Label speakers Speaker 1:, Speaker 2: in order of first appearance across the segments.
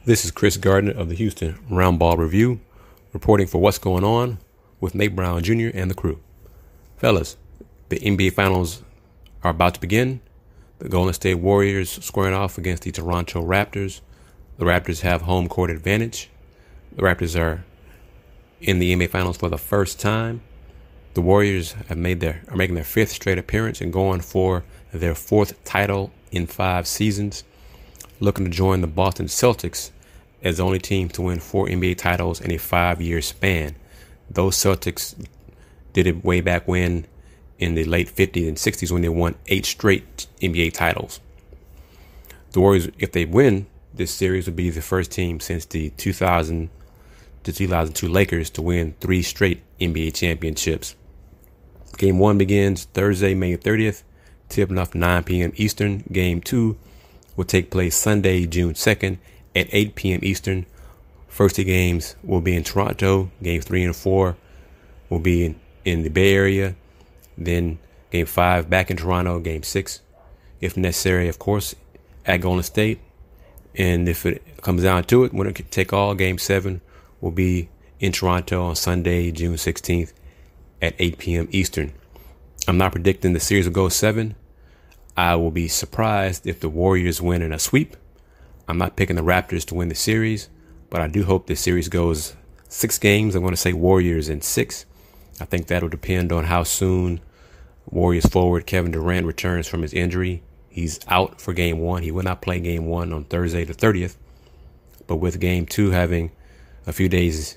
Speaker 1: This is Chris Gardner of the Houston Roundball Review, reporting for what's going on with Nate Brown Jr. and the crew. Fellas, the NBA Finals are about to begin. The Golden State Warriors squaring off against the Toronto Raptors. The Raptors have home court advantage. The Raptors are in the NBA Finals for the first time. The Warriors are making their fifth straight appearance and going for their fourth title in 5 seasons, looking to join the Boston Celtics as the only team to win 4 NBA titles in a 5-year span. Those Celtics did it way back when in the late 50s and 60s when they won 8 straight NBA titles. The Warriors, if they win this series, would be the first team since the 2000 to 2002 Lakers to win 3 straight NBA championships. Game 1 begins Thursday, May 30th, tipping off 9 p.m. Eastern. Game 2 will take place Sunday, June 2nd at 8 p.m. Eastern. First 2 games will be in Toronto. Games 3 and 4 will be in the Bay Area. Then Game 5 back in Toronto. Game 6, if necessary, of course, at Golden State. And if it comes down to it, winner can take all. Game 7 will be in Toronto on Sunday, June 16th at 8 p.m. Eastern. I'm not predicting the series will go 7. I will be surprised if the Warriors win in a sweep. I'm not picking the Raptors to win the series, but I do hope the series goes 6 games. I'm going to say Warriors in 6. I think that will depend on how soon Warriors forward Kevin Durant returns from his injury. He's out for Game 1. He will not play Game 1 on Thursday the 30th. But with Game 2 having a few days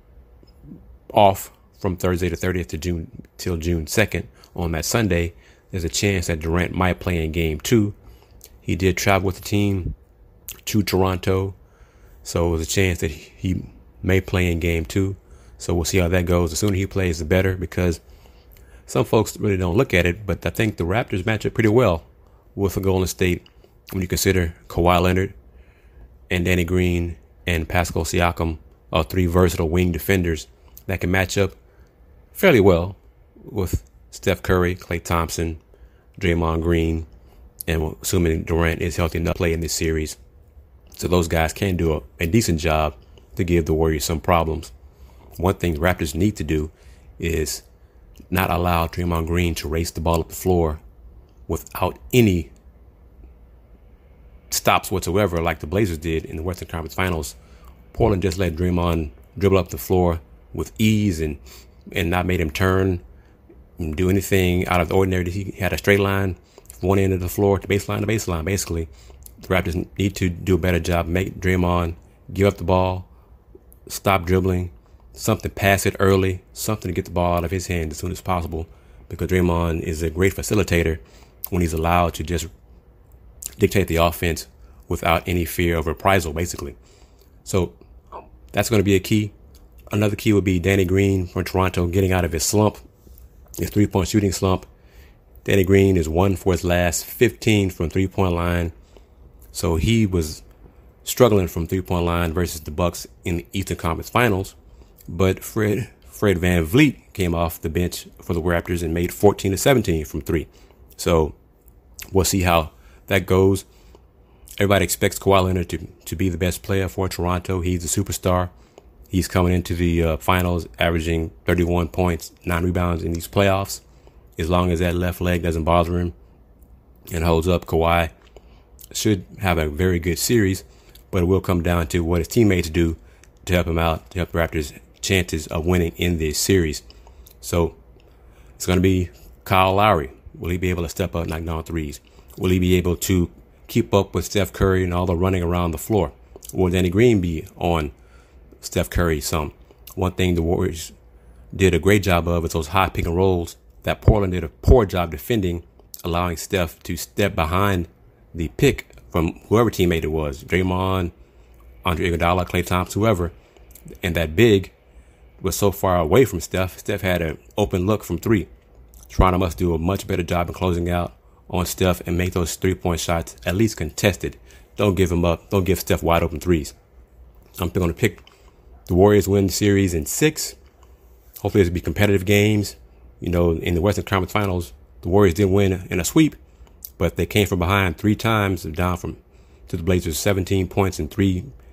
Speaker 1: off from Thursday the 30th till June 2nd on that Sunday, there's a chance that Durant might play in Game 2. He did travel with the team to Toronto, so there's a chance that he may play in Game 2. So we'll see how that goes. The sooner he plays, the better, because some folks really don't look at it, but I think the Raptors match up pretty well with the Golden State when you consider Kawhi Leonard and Danny Green and Pascal Siakam are 3 versatile wing defenders that can match up fairly well with Steph Curry, Klay Thompson, Draymond Green, and assuming Durant is healthy enough to play in this series. So those guys can do a decent job to give the Warriors some problems. One thing the Raptors need to do is not allow Draymond Green to race the ball up the floor without any stops whatsoever, like the Blazers did in the Western Conference Finals. Portland just let Draymond dribble up the floor with ease and not made him turn and do anything out of the ordinary. He had a straight line from one end of the floor to baseline, basically. The Raptors need to do a better job, make Draymond give up the ball, stop dribbling, something, pass it early, something to get the ball out of his hand as soon as possible, because Draymond is a great facilitator when he's allowed to just dictate the offense without any fear of reprisal, basically. So that's going to be a key. Another key would be Danny Green from Toronto getting out of his slump, his 3-point shooting slump. Danny Green is 1 for his last 15 from 3-point line. So he was struggling from 3-point line versus the Bucks in the Eastern Conference Finals. But Fred VanVleet came off the bench for the Raptors and made 14 to 17 from 3. So we'll see how that goes. Everybody expects Kawhi Leonard to be the best player for Toronto. He's a superstar. He's coming into the finals averaging 31 points, 9 rebounds in these playoffs. As long as that left leg doesn't bother him and holds up, Kawhi should have a very good series, but it will come down to what his teammates do to help him out, to help the Raptors' chances of winning in this series. So it's going to be Kyle Lowry. Will he be able to step up and knock down threes? Will he be able to keep up with Steph Curry and all the running around the floor? Will Danny Green be on Steph Curry some? One thing the Warriors did a great job of is those high pick and rolls that Portland did a poor job defending, allowing Steph to step behind the pick from whoever teammate it was, Draymond, Andre Iguodala, Klay Thompson, whoever, and that big was so far away from Steph. Steph had an open look from 3. Toronto must do a much better job in closing out on Steph and make those 3-point shots at least contested. Don't give him up. Don't give Steph wide open threes. I'm going to pick the Warriors win the series in 6. Hopefully it'll be competitive games. You know, in the Western Conference Finals, the Warriors did win in a sweep, but they came from behind 3 times, down to the Blazers 17 points in 3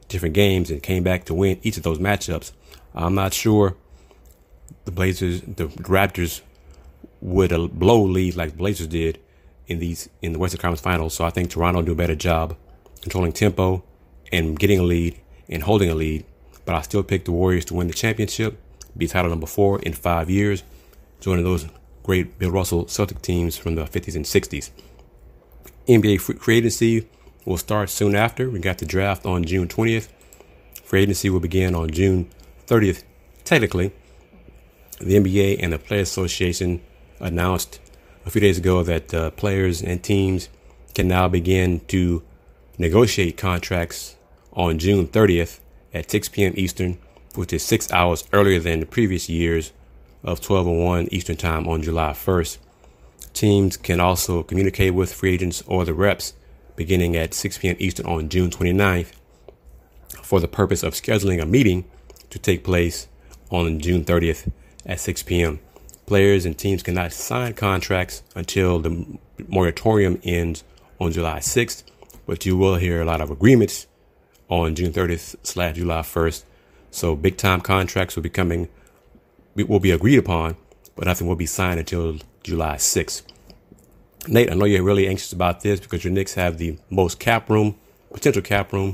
Speaker 1: different games and came back to win each of those matchups. I'm not sure the Raptors would blow leads like the Blazers did in the Western Conference Finals. So I think Toronto do a better job controlling tempo and getting a lead and holding a lead. But I still pick the Warriors to win the championship, be title number 4 in 5 years, joining those great Bill Russell Celtic teams from the 50s and 60s. NBA free agency will start soon after. We got the draft on June 20th. Free agency will begin on June 30th. Technically, the NBA and the Players Association announced a few days ago that players and teams can now begin to negotiate contracts on June 30th at 6 p.m. Eastern, which is 6 hours earlier than the previous years of 12:01 Eastern Time on July 1st. Teams can also communicate with free agents or the reps beginning at 6 p.m. Eastern on June 29th for the purpose of scheduling a meeting to take place on June 30th at 6 p.m. Players and teams cannot sign contracts until the moratorium ends on July 6th, but you will hear a lot of agreements on June 30th/July 1st. So big time contracts will be agreed upon, but nothing will be signed until July 6th. Nate, I know you're really anxious about this because your Knicks have the most potential cap room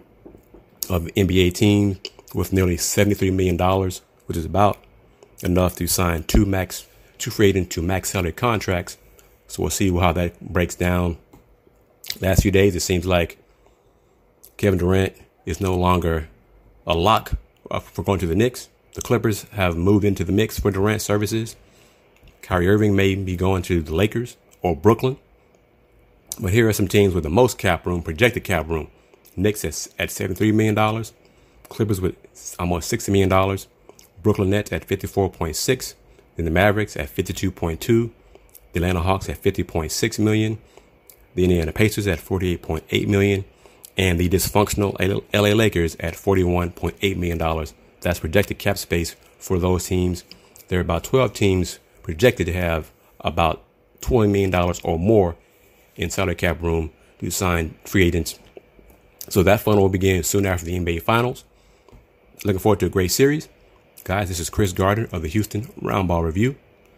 Speaker 1: of the NBA team with nearly $73 million, which is about enough to sign two free agent to max salary contracts. So we'll see how that breaks down. Last few days, it seems like Kevin Durant is no longer a lock for going to the Knicks. The Clippers have moved into the mix for Durant services. Kyrie Irving may be going to the Lakers or Brooklyn. But here are some teams with the most projected cap room. Knicks at $73 million. Clippers with almost $60 million. Brooklyn Nets at 54.6. Then the Mavericks at 52.2. The Atlanta Hawks at 50.6 million. The Indiana Pacers at 48.8 million. And the dysfunctional LA Lakers at $41.8 million. That's projected cap space for those teams. There are about 12 teams projected to have about $20 million or more in salary cap room to sign free agents. So that funnel will begin soon after the NBA Finals. Looking forward to a great series. Guys, this is Chris Gardner of the Houston Roundball Review,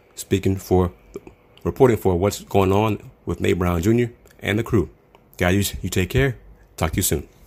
Speaker 1: reporting for what's going on with Nate Brown Jr. and the crew. Guys, you take care. Talk to you soon.